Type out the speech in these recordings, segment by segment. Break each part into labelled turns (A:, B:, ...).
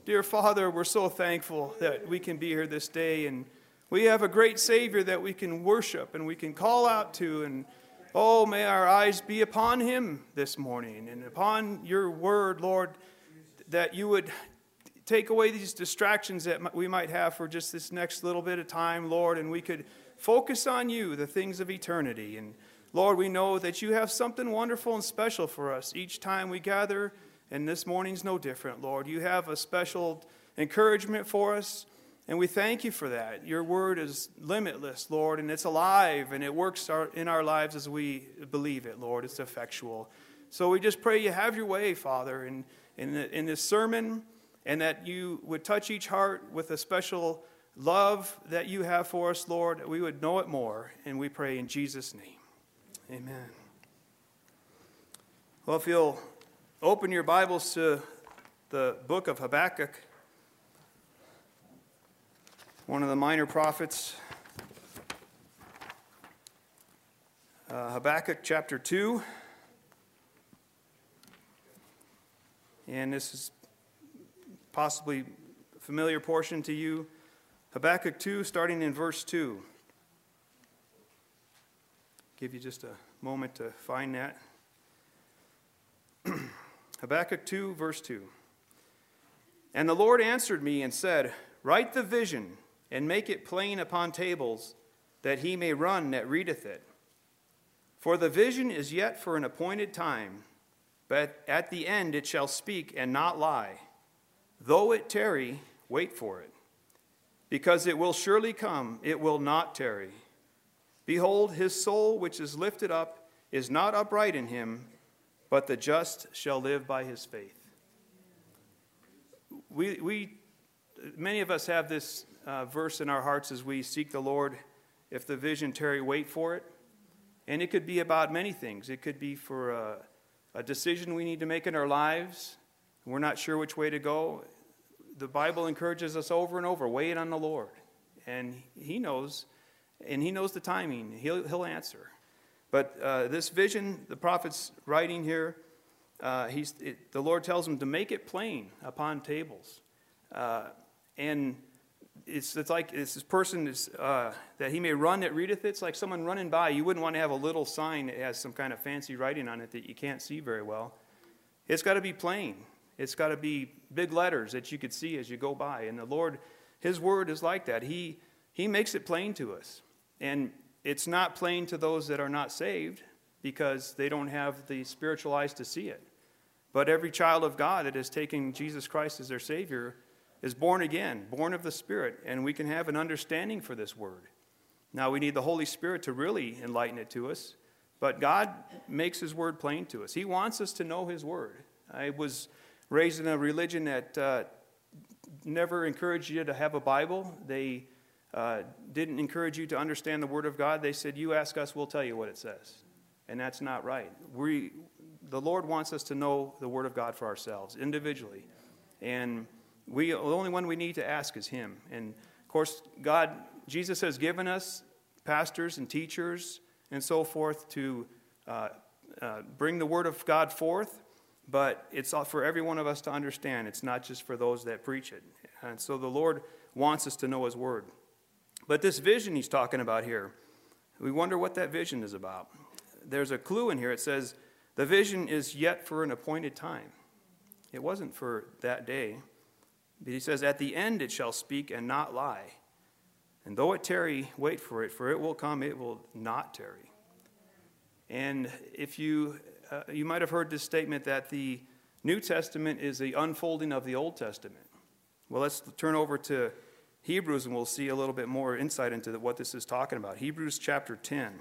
A: Dear Father, we're so thankful that we can be here this day, and we have a great Savior that we can worship and we can call out to. And oh, may our eyes be upon him this morning and upon your word, Lord, that you would take away these distractions that we might have for just this next little bit of time, Lord, and we could focus on you, the things of eternity. And Lord, we know that you have something wonderful and special for us each time we gather, and this morning's no different, Lord. You have a special encouragement for us, and we thank you for that. Your word is limitless, Lord, and it's alive, and it works in our lives as we believe it, Lord. It's effectual. So we just pray you have your way, Father, in this sermon, and that you would touch each heart with a special love that you have for us, Lord, that we would know it more, and we pray in Jesus' name. Amen. Well, if you'll open your Bibles to the book of Habakkuk, one of the minor prophets, Habakkuk chapter 2, and this is possibly a familiar portion to you. Habakkuk 2, starting in verse 2. Give you just a moment to find that. Habakkuk 2, verse 2. And the Lord answered me and said, write the vision and make it plain upon tables, that he may run that readeth it. For the vision is yet for an appointed time, but at the end it shall speak and not lie. Though it tarry, wait for it, because it will surely come, it will not tarry. Behold, his soul which is lifted up is not upright in him, but the just shall live by his faith. Many of us have this verse in our hearts as we seek the Lord. If the vision tarry, wait for it. And it could be about many things. It could be for a decision we need to make in our lives. We're not sure which way to go. The Bible encourages us over and over, wait on the Lord. And he knows the timing. He'll answer. But this vision, the prophet's writing here, the Lord tells him to make it plain upon tables. And it's like this person is, that he may run that readeth it. It's like someone running by. You wouldn't want to have a little sign that has some kind of fancy writing on it that you can't see very well. It's got to be plain. It's got to be big letters that you could see as you go by. And the Lord, his word is like that. He makes it plain to us. And it's not plain to those that are not saved because they don't have the spiritual eyes to see it. But every child of God that has taken Jesus Christ as their Savior is born again, born of the Spirit, and we can have an understanding for this word. Now we need the Holy Spirit to really enlighten it to us, but God makes his word plain to us. He wants us to know his word. I was raised in a religion that never encouraged you to have a Bible. They didn't encourage you to understand the Word of God. They said, you ask us, we'll tell you what it says. And that's not right. The Lord wants us to know the Word of God for ourselves, individually. And the only one we need to ask is him. And, of course, Jesus has given us pastors and teachers and so forth to bring the Word of God forth. But it's for every one of us to understand. It's not just for those that preach it. And so the Lord wants us to know his word. But this vision he's talking about here, we wonder what that vision is about. There's a clue in here. It says, the vision is yet for an appointed time. It wasn't for that day. But he says, at the end it shall speak and not lie. And though it tarry, wait for it will come, it will not tarry. And if you might have heard this statement that the New Testament is the unfolding of the Old Testament. Well, let's turn over to Hebrews and we'll see a little bit more insight into what this is talking about. Hebrews chapter 10.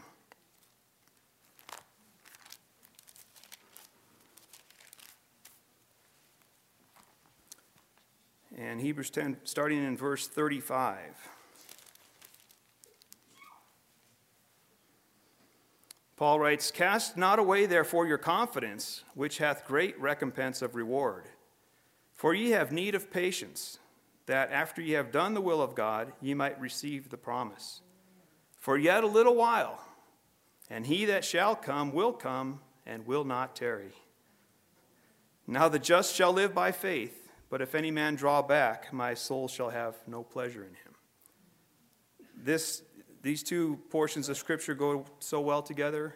A: And Hebrews 10, starting in verse 35. Paul writes, cast not away therefore your confidence, which hath great recompense of reward. For ye have need of patience, that after ye have done the will of God, ye might receive the promise. For yet a little while, and he that shall come will come, and will not tarry. Now the just shall live by faith, But if any man draw back, my soul shall have no pleasure in him. These two portions of Scripture go so well together,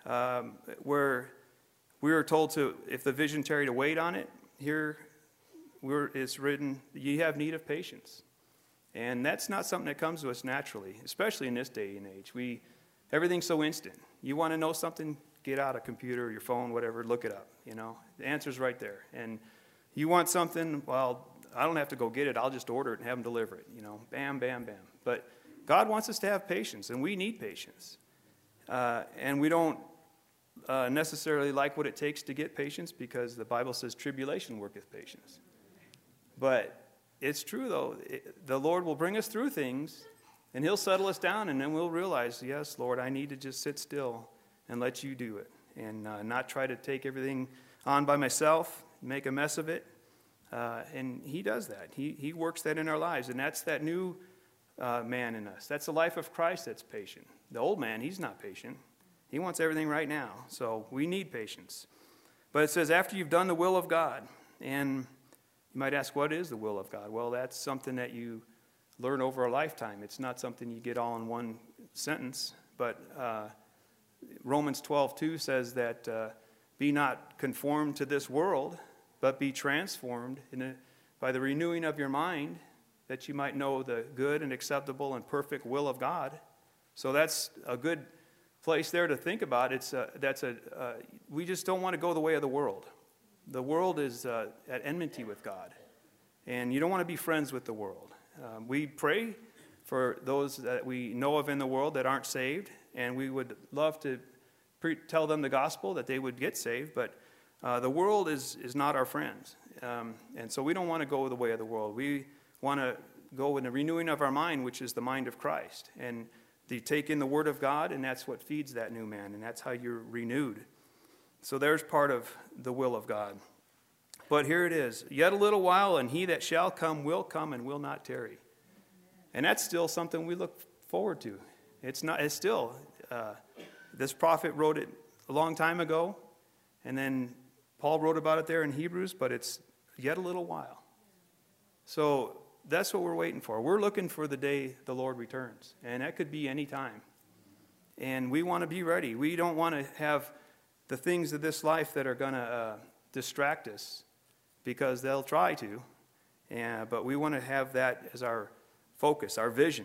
A: where we are told to, if the vision tarry, to wait on it. Here it's written, ye have need of patience. And that's not something that comes to us naturally, especially in this day and age. Everything's so instant. You want to know something, get out a computer or your phone, whatever, look it up. The answer's right there. And you want something, well, I don't have to go get it. I'll just order it and have them deliver it. Bam, bam, bam. But God wants us to have patience, and we need patience. And we don't necessarily like what it takes to get patience, because the Bible says tribulation worketh patience. But it's true, though. The Lord will bring us through things, and he'll settle us down, and then we'll realize, yes, Lord, I need to just sit still and let you do it, and not try to take everything on by myself, make a mess of it. And he does that. He works that in our lives, and that's that new man in us. That's the life of Christ that's patient. The old man, he's not patient. He wants everything right now. So we need patience. But it says, after you've done the will of God. And you might ask, what is the will of God? Well, that's something that you learn over a lifetime. It's not something you get all in one sentence. But Romans 12:2 says that be not conformed to this world, but be transformed by the renewing of your mind, that you might know the good and acceptable and perfect will of God. So that's a good place there to think about. We just don't want to go the way of the world. The world is at enmity with God, and you don't want to be friends with the world. We pray for those that we know of in the world that aren't saved, and we would love to tell them the gospel that they would get saved, but the world is not our friends. And so we don't want to go the way of the world. We want to go in the renewing of our mind, which is the mind of Christ. And you take in the Word of God, and that's what feeds that new man, and that's how you're renewed. So there's part of the will of God. But here it is. Yet a little while, and he that shall come will come and will not tarry. And that's still something we look forward to. It's still, this prophet wrote it a long time ago, and then Paul wrote about it there in Hebrews, but it's yet a little while. So that's what we're waiting for. We're looking for the day the Lord returns, and that could be any time. And we want to be ready. We don't want to have the things of this life that are going to distract us, because they'll try to. But we want to have that as our focus, our vision.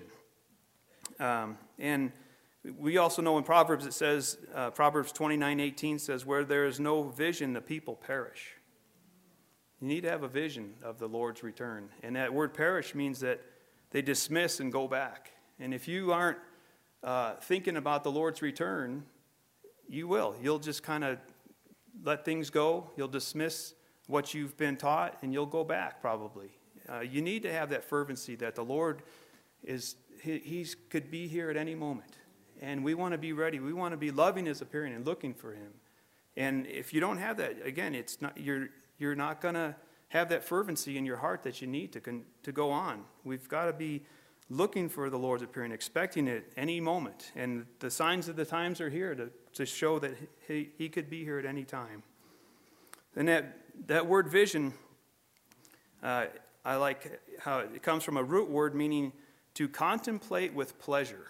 A: And we also know in Proverbs it says, Proverbs 29:18 says, where there is no vision, the people perish. You need to have a vision of the Lord's return. And that word perish means that they dismiss and go back. And if you aren't thinking about the Lord's return, you will. You'll just kind of let things go. You'll dismiss what you've been taught, and you'll go back probably. You need to have that fervency that the Lord he could be here at any moment. And we want to be ready. We want to be loving his appearing and looking for him. And if you don't have that, again, it's not you're not going to have that fervency in your heart that you need to go on. We've got to be looking for the Lord's appearing, expecting it any moment. And the signs of the times are here to show that he could be here at any time. And that word vision, I like how it comes from a root word meaning to contemplate with pleasure.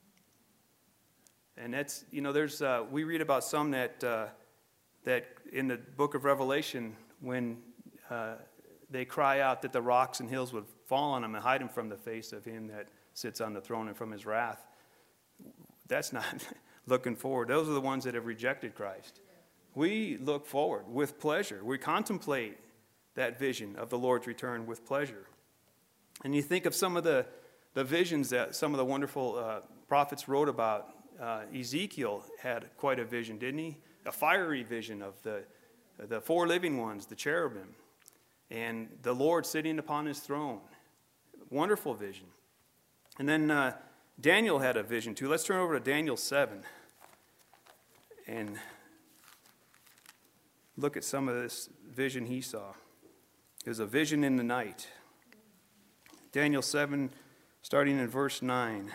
A: And that's, there's, we read about some that in the book of Revelation, when they cry out that the rocks and hills would fall on them and hide them from the face of him that sits on the throne and from his wrath. That's not looking forward. Those are the ones that have rejected Christ. We look forward with pleasure. We contemplate that vision of the Lord's return with pleasure. And you think of some of the visions that some of the wonderful prophets wrote about. Ezekiel had quite a vision, didn't he? A fiery vision of the four living ones, the cherubim, and the Lord sitting upon his throne. Wonderful vision. And then Daniel had a vision too. Let's turn over to Daniel 7 and look at some of this vision he saw. It was a vision in the night. Daniel 7, starting in verse 9.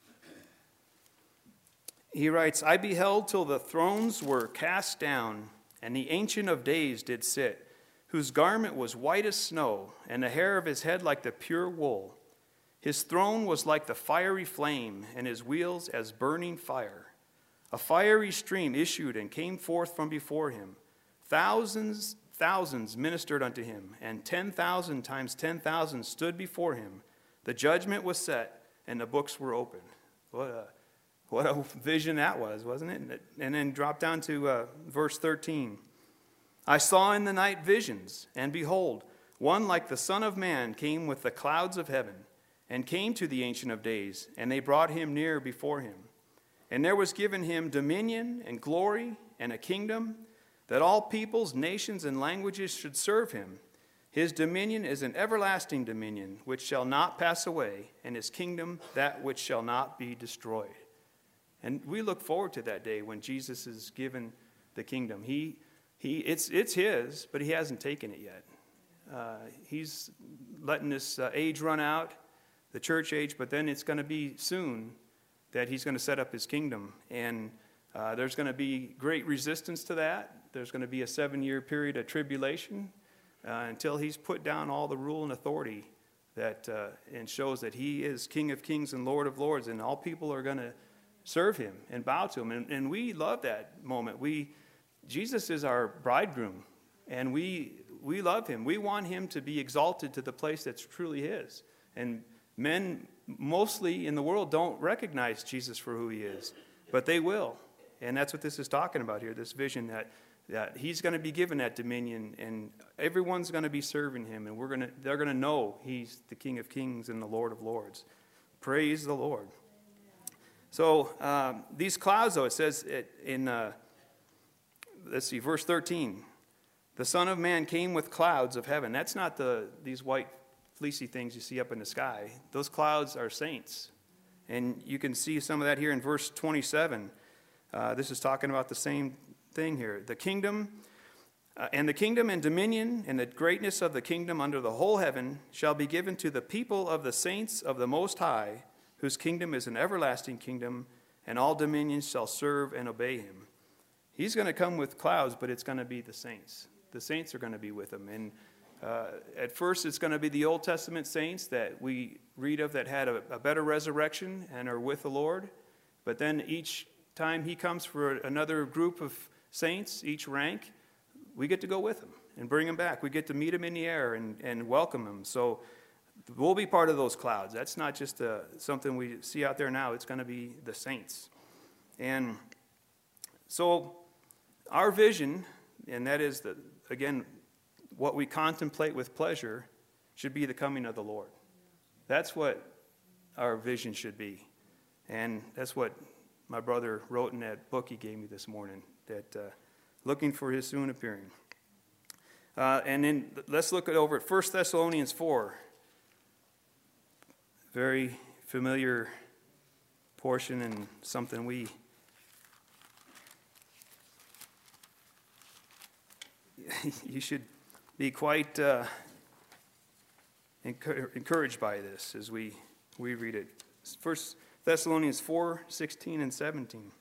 A: He writes, I beheld till the thrones were cast down, And the Ancient of Days did sit, whose garment was white as snow, and the hair of his head like the pure wool. His throne was like the fiery flame, and his wheels as burning fire. A fiery stream issued and came forth from before him. Thousands ministered unto him, and 10,000 times 10,000 stood before him. The judgment was set, and the books were opened. What a vision that was, wasn't it? And then drop down to verse 13. I saw in the night visions, and behold, one like the Son of Man came with the clouds of heaven, and came to the Ancient of Days, and they brought him near before him. And there was given him dominion and glory and a kingdom, that all peoples, nations, and languages should serve him. His dominion is an everlasting dominion, which shall not pass away, and his kingdom that which shall not be destroyed. And we look forward to that day when Jesus is given the kingdom. It's his, but he hasn't taken it yet. He's letting this age run out, the church age, but then it's going to be soon that he's going to set up his kingdom. And there's going to be great resistance to that. There's going to be a 7-year period of tribulation until he's put down all the rule and authority that and shows that he is King of Kings and Lord of Lords, and all people are going to serve him and bow to him. And we love that moment. Jesus is our bridegroom, and we love him. We want him to be exalted to the place that's truly his. And men mostly in the world don't recognize Jesus for who he is, but they will. And that's what this is talking about here, this vision that he's going to be given that dominion, and everyone's going to be serving him, and they're going to know he's the King of Kings and the Lord of Lords. Praise the Lord. So these clouds, though, it says in, let's see, verse 13, the Son of Man came with clouds of heaven. That's not these white fleecy things you see up in the sky. Those clouds are saints. And you can see some of that here in verse 27. This is talking about the same thing here. The kingdom and dominion and the greatness of the kingdom under the whole heaven shall be given to the people of the saints of the Most High, whose kingdom is an everlasting kingdom, and all dominions shall serve and obey him. He's going to come with clouds, but it's going to be the saints. The saints are going to be with him. And at first, it's going to be the Old Testament saints that we read of that had a better resurrection and are with the Lord. But then each time he comes for another group of saints, each rank, we get to go with him and bring him back. We get to meet him in the air and welcome him. So we'll be part of those clouds. That's not just something we see out there now. It's going to be the saints. And so our vision, and that is, again, what we contemplate with pleasure, should be the coming of the Lord. That's what our vision should be. And that's what my brother wrote in that book he gave me this morning, that looking for his soon appearing. And then let's look over at 1 Thessalonians 4. Very familiar portion and something you should be quite encouraged by this as we read it. 1 Thessalonians 4, 16 and 17.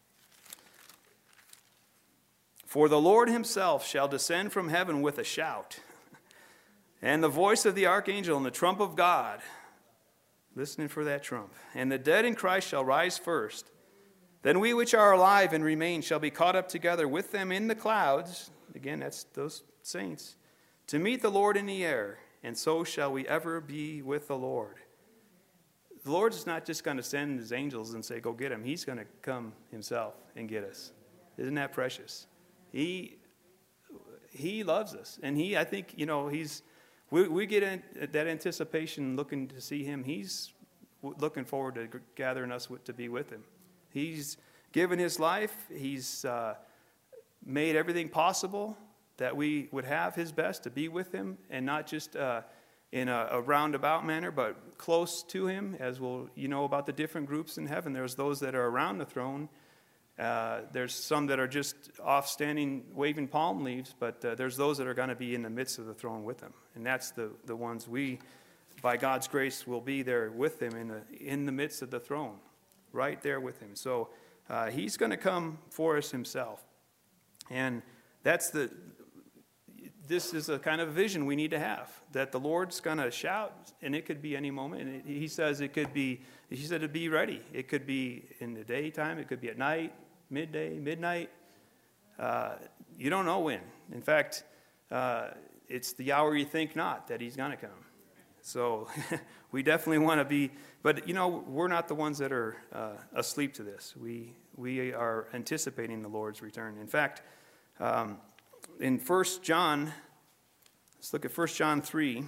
A: For the Lord himself shall descend from heaven with a shout, and the voice of the archangel and the trump of God. Listening for that trump. And the dead in Christ shall rise first. Then we which are alive and remain shall be caught up together with them in the clouds. Again, that's those saints. To meet the Lord in the air. And so shall we ever be with the Lord. The Lord's not just going to send his angels and say, go get him. He's going to come himself and get us. Isn't that precious? He loves us. And I think, we get that anticipation looking to see him. He's looking forward to gathering us to be with him. He's given his life. He's made everything possible that we would have his best to be with him, and not just in a roundabout manner, but close to him, as we'll about the different groups in heaven. There's those that are around the throne. There's some that are just off standing, waving palm leaves, but there's those that are going to be in the midst of the throne with him. And that's the ones we, by God's grace, will be there with him in the midst of the throne, right there with him. So he's going to come for us himself. And this is a kind of vision we need to have, that the Lord's going to shout, and it could be any moment. And he said to be ready. It could be in the daytime. It could be at night, midday, midnight. You don't know when. In fact, it's the hour you think not that he's going to come. So we definitely want to be, but we're not the ones that are asleep to this. We are anticipating the Lord's return. In fact, in 1 John, let's look at 1 John 3.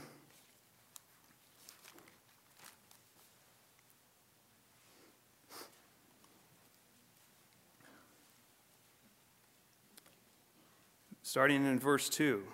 A: Starting in verse 2.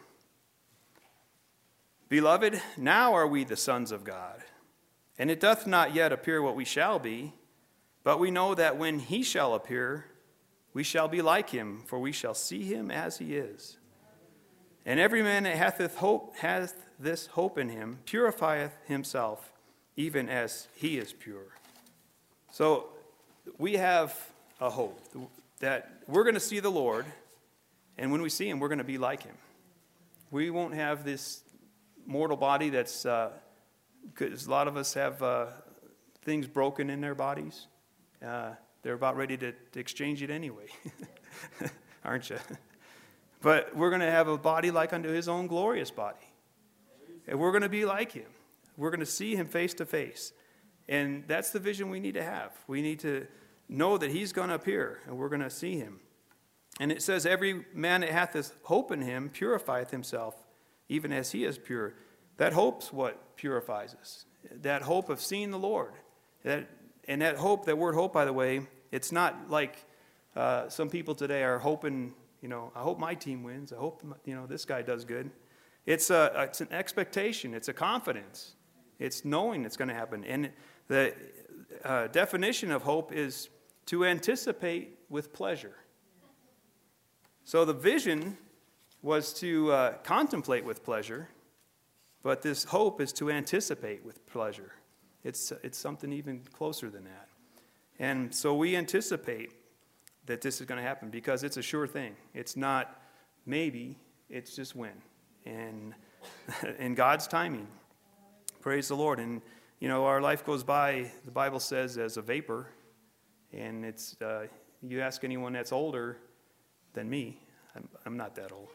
A: Beloved, now are we the sons of God, and it doth not yet appear what we shall be, but we know that when he shall appear, we shall be like him, for we shall see him as he is. And every man that hath this hope in him purifieth himself, even as he is pure. So we have a hope that we're going to see the Lord, and when we see him, we're going to be like him. We won't have this mortal body that's, because a lot of us have things broken in their bodies. They're about ready to exchange it anyway, aren't you? But we're going to have a body like unto his own glorious body. And we're going to be like him. We're going to see him face to face. And that's the vision we need to have. We need to know that he's going to appear, and we're going to see him. And it says, every man that hath this hope in him purifieth himself, even as he is pure. That hope's what purifies us. That hope of seeing the Lord. And that hope, that word hope, by the way, it's not like some people today are hoping, I hope my team wins. I hope, this guy does good. It's an expectation. It's a confidence. It's knowing it's going to happen. And the definition of hope is to anticipate with pleasure. So the vision was to contemplate with pleasure, but this hope is to anticipate with pleasure. It's something even closer than that. And so we anticipate that this is going to happen because it's a sure thing. It's not maybe, it's just when. And in God's timing. Praise the Lord. And, our life goes by, the Bible says, as a vapor. And it's, you ask anyone that's older than me, I'm not that old.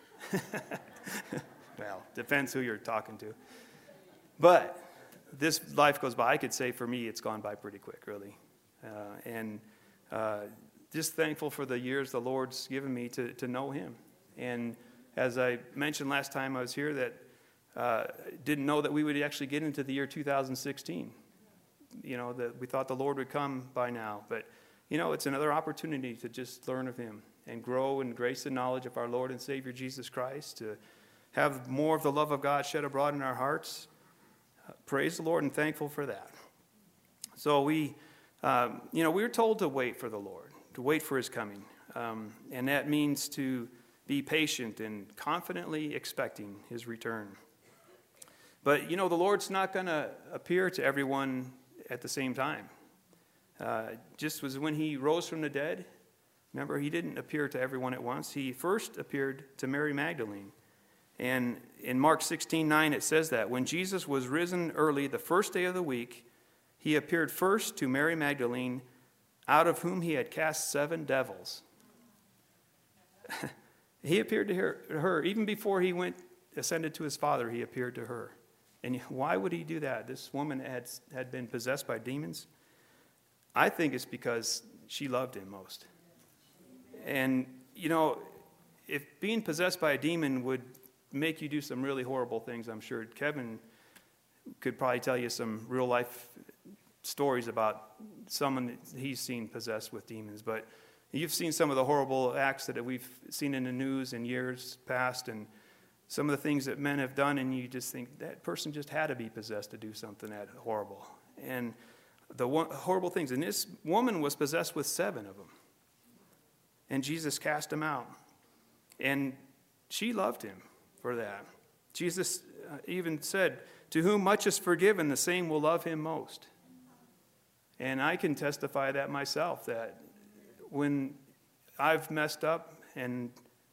A: Well, depends who you're talking to. But this life goes by. I could say for me it's gone by pretty quick, really. And just thankful for the years the Lord's given me to know him. And as I mentioned last time I was here, that didn't know that we would actually get into the year 2016. That we thought the Lord would come by now. But, it's another opportunity to just learn of him and grow in grace and knowledge of our Lord and Savior Jesus Christ, to have more of the love of God shed abroad in our hearts. Praise the Lord, and thankful for that. So we were told to wait for the Lord, to wait for his coming. And that means to be patient and confidently expecting his return. But, the Lord's not going to appear to everyone at the same time. Just as when he rose from the dead, remember, he didn't appear to everyone at once. He first appeared to Mary Magdalene. And in Mark 16:9, it says that when Jesus was risen early the first day of the week, he appeared first to Mary Magdalene, out of whom he had cast 7 devils. He appeared to her. Even before he ascended to his Father, he appeared to her. And why would he do that? This woman had been possessed by demons. I think it's because she loved him most. And, if being possessed by a demon would make you do some really horrible things, I'm sure Kevin could probably tell you some real life stories about someone that he's seen possessed with demons. But you've seen some of the horrible acts that we've seen in the news in years past, and some of the things that men have done, and you just think that person just had to be possessed to do something that horrible. And the horrible things. And this woman was possessed with 7 of them. And Jesus cast them out. And she loved him for that. Jesus even said, to whom much is forgiven, the same will love him most. And I can testify that myself, that when I've messed up and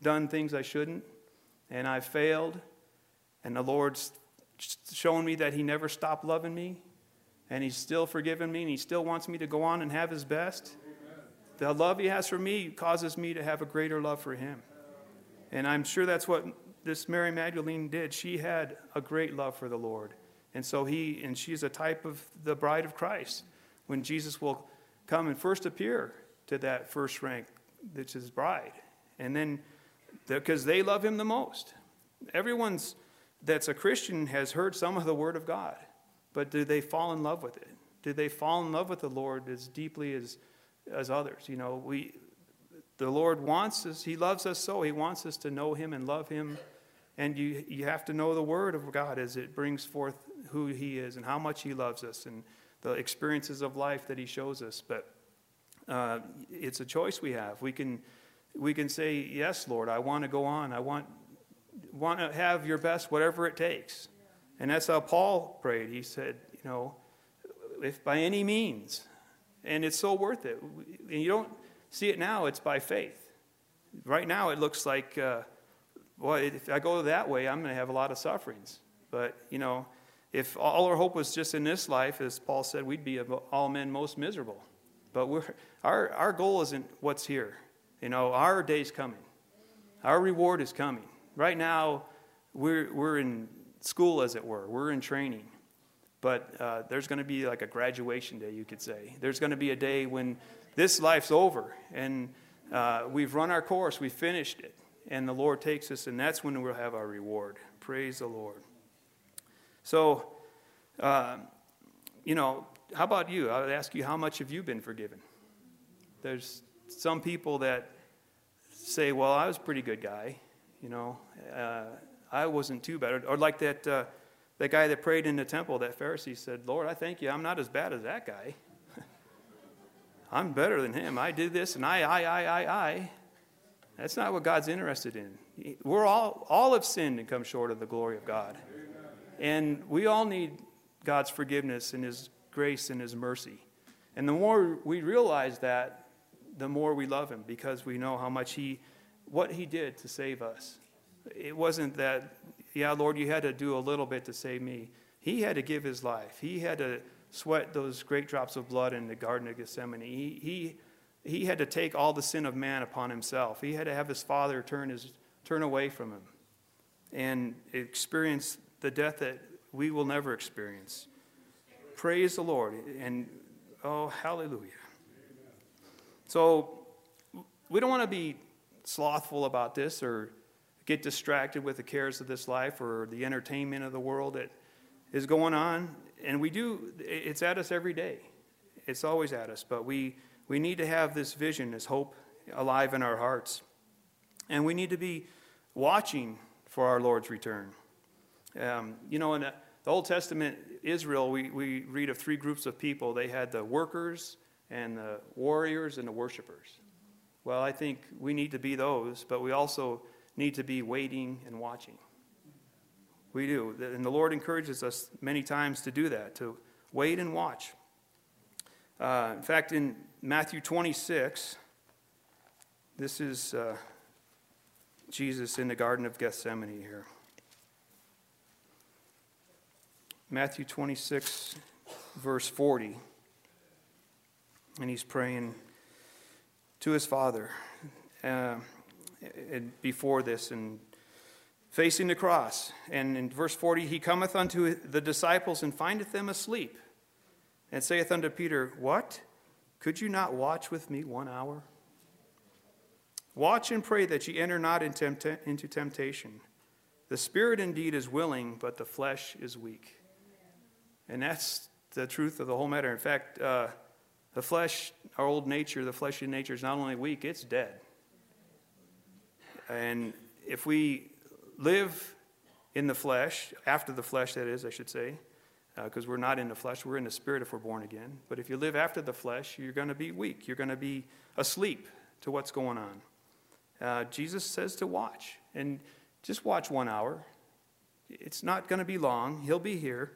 A: done things I shouldn't, and I've failed, and the Lord's shown me that he never stopped loving me, and he's still forgiven me, and he still wants me to go on and have his best. Amen. The love he has for me causes me to have a greater love for him. And I'm sure that's what this Mary Magdalene did. She had a great love for the Lord. And so she's a type of the bride of Christ. When Jesus will come and first appear to that first rank, that's his bride. And then, because they love him the most. Everyone that's a Christian has heard some of the word of God. But do they fall in love with it? Do they fall in love with the Lord as deeply as others? You know, the Lord wants us, he loves us so. He wants us to know him and love him. And you have to know the word of God as it brings forth who he is and how much he loves us and the experiences of life that he shows us. But it's a choice we have. We can say, yes, Lord, I want to go on. I want to have your best, whatever it takes. And that's how Paul prayed. He said, you know, if by any means, and it's so worth it. And you don't see it now, it's by faith. Right now it looks like, well, if I go that way, I'm going to have a lot of sufferings. But, you know, if all our hope was just in this life, as Paul said, we'd be of all men most miserable. But our goal isn't what's here. You know, our day's coming. Our reward is coming. Right now, we're in school, as it were. We're in training. But there's going to be like a graduation day, you could say. There's going to be a day when this life's over, and we've run our course, we've finished it, and the Lord takes us, and that's when we'll have our reward. Praise the Lord. So, you know, how about you? I would ask you, how much have you been forgiven? There's some people that say, well, I was a pretty good guy, you know. I wasn't too bad. Or like that guy that prayed in the temple, that Pharisee said, Lord, I thank you, I'm not as bad as that guy. I'm better than him. I did this, and I. That's not what God's interested in. We're all have sinned and come short of the glory of God. And we all need God's forgiveness and his grace and his mercy. And the more we realize that, the more we love him, because we know how much what he did to save us. It wasn't that, yeah, Lord, you had to do a little bit to save me. He had to give his life. He had to sweat those great drops of blood in the Garden of Gethsemane. He had to take all the sin of man upon himself. He had to have his Father turn away from him and experience the death that we will never experience. Praise the Lord. And, oh, hallelujah. So we don't want to be slothful about this or get distracted with the cares of this life or the entertainment of the world that is going on. And we do, it's at us every day. It's always at us. But we need to have this vision, this hope alive in our hearts. And we need to be watching for our Lord's return. You know, in the Old Testament, Israel, we read of three groups of people. They had the workers and the warriors and the worshipers. Well, I think we need to be those, but we also need to be waiting and watching. We do. And the Lord encourages us many times to do that, to wait and watch. In fact, in Matthew 26, this is Jesus in the Garden of Gethsemane here. Matthew 26, verse 40. And he's praying to his Father before this and facing the cross. And in verse 40, he cometh unto the disciples and findeth them asleep, and saith unto Peter, What? Could you not watch with me 1 hour? Watch and pray that ye enter not into temptation. The spirit indeed is willing, but the flesh is weak. And that's the truth of the whole matter. In fact, the flesh, our old nature, the fleshly nature is not only weak, it's dead. And if we live in the flesh, after the flesh that is, I should say, because we're not in the flesh, we're in the spirit if we're born again. But if you live after the flesh, you're going to be weak. You're going to be asleep to what's going on. Jesus says to watch, and just watch 1 hour. It's not going to be long. He'll be here.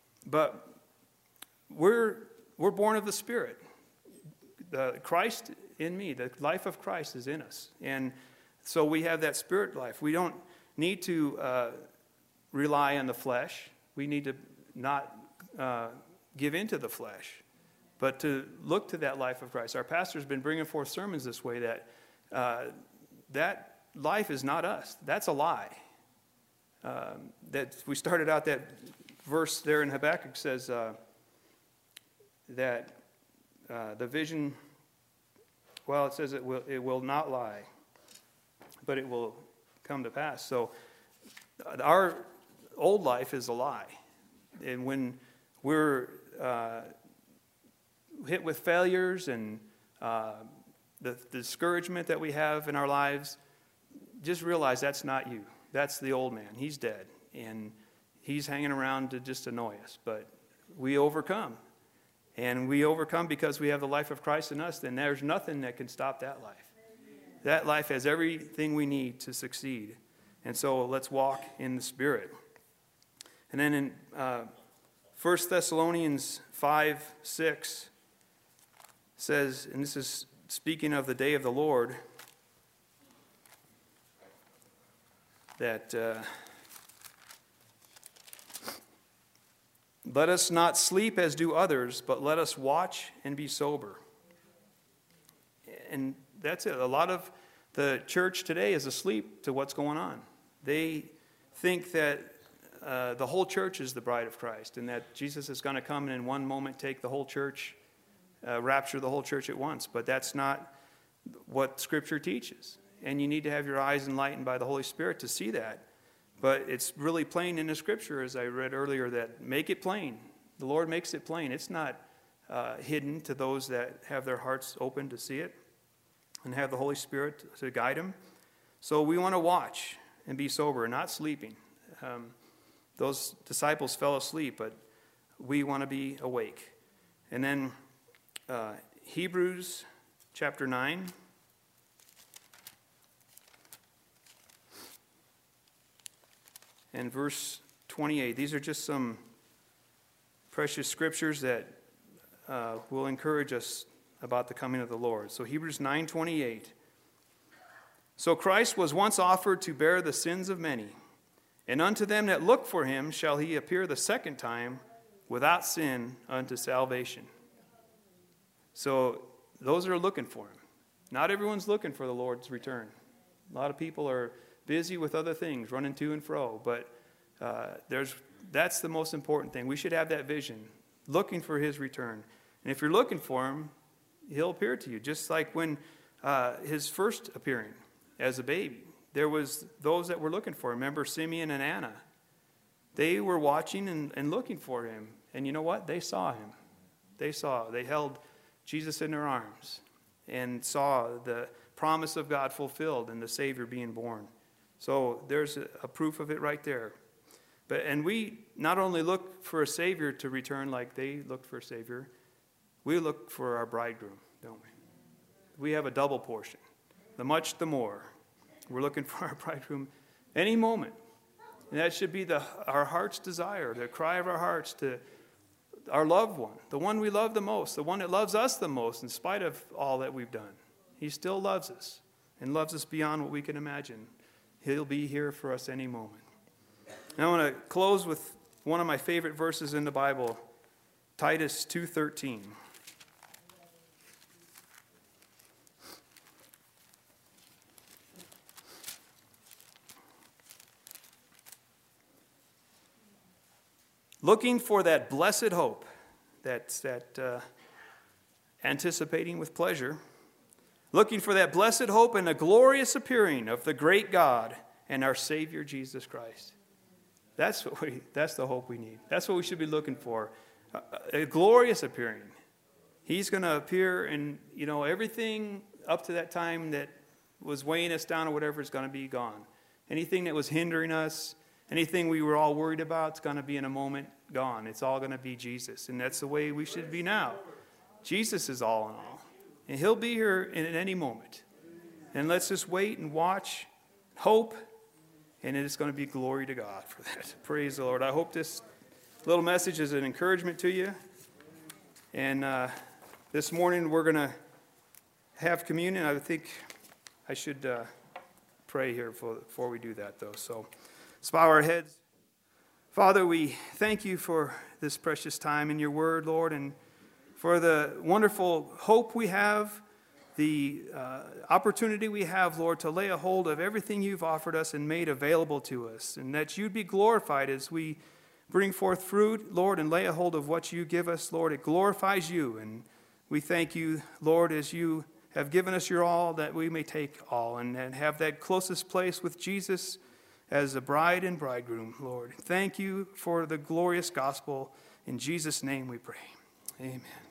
A: But we're born of the Spirit. Christ in me. The life of Christ is in us. And so we have that spirit life. We don't need to rely on the flesh. We need to not give into the flesh, but to look to that life of Christ. Our pastor's been bringing forth sermons this way that that life is not us. That's a lie. That we started out that verse there in Habakkuk says that the vision, well, it says it will not lie, but it will come to pass. So our old life is a lie. And when we're hit with failures and the discouragement that we have in our lives, just realize that's not you. That's the old man. He's dead. And he's hanging around to just annoy us. But we overcome. And we overcome because we have the life of Christ in us. Then there's nothing that can stop that life. That life has everything we need to succeed. And so let's walk in the Spirit. And then in 1 Thessalonians 5:6 says, and this is speaking of the day of the Lord, that let us not sleep as do others, but let us watch and be sober. And that's it. A lot of the church today is asleep to what's going on. They think that the whole church is the bride of Christ, and that Jesus is going to come and in one moment take the whole church, rapture the whole church at once. But that's not what Scripture teaches. And you need to have your eyes enlightened by the Holy Spirit to see that. But it's really plain in the Scripture, as I read earlier, that make it plain. The Lord makes it plain. It's not hidden to those that have their hearts open to see it and have the Holy Spirit to guide them. So we want to watch and be sober, not sleeping. Those disciples fell asleep, but we want to be awake. And then Hebrews chapter 9. And verse 28. These are just some precious scriptures that will encourage us about the coming of the Lord. So Hebrews 9:28. So Christ was once offered to bear the sins of many, and unto them that look for him shall he appear the second time without sin unto salvation. So those that are looking for him. Not everyone's looking for the Lord's return. A lot of people are busy with other things, running to and fro. But that's the most important thing. We should have that vision, looking for his return. And if you're looking for him, he'll appear to you. Just like when his first appearing as a baby, there was those that were looking for him. Remember Simeon and Anna? They were watching and looking for him. And you know what? They saw him. They held Jesus in their arms and saw the promise of God fulfilled and the Savior being born. So there's a proof of it right there. And we not only look for a Savior to return like they looked for a Savior, we look for our bridegroom, don't we? We have a double portion. The much, the more. We're looking for our bridegroom any moment. And that should be our heart's desire, the cry of our hearts to our loved one, the one we love the most, the one that loves us the most in spite of all that we've done. He still loves us and loves us beyond what we can imagine. He'll be here for us any moment. And I want to close with one of my favorite verses in the Bible, Titus 2:13. Looking for that blessed hope, that's anticipating with pleasure, looking for that blessed hope and the glorious appearing of the great God and our Savior Jesus Christ. That's the hope we need. That's what we should be looking for. A glorious appearing. He's going to appear, and everything up to that time that was weighing us down or whatever is going to be gone. Anything that was hindering us, anything we were all worried about, it's going to be in a moment gone. It's all going to be Jesus, and that's the way we should be now. Jesus is all in all, and he'll be here in any moment. And let's just wait and watch, hope, and it's going to be glory to God for that. Praise the Lord. I hope this little message is an encouragement to you. And this morning we're going to have communion, I think I should pray here before we do that, though. So let's bow our heads. Father, we thank you for this precious time in your word, Lord, and for the wonderful hope we have, the opportunity we have, Lord, to lay a hold of everything you've offered us and made available to us, and that you'd be glorified as we bring forth fruit, Lord, and lay a hold of what you give us, Lord. It glorifies you, and we thank you, Lord, as you have given us your all, that we may take all and have that closest place with Jesus as a bride and bridegroom, Lord. Thank you for the glorious gospel. In Jesus' name we pray. Amen.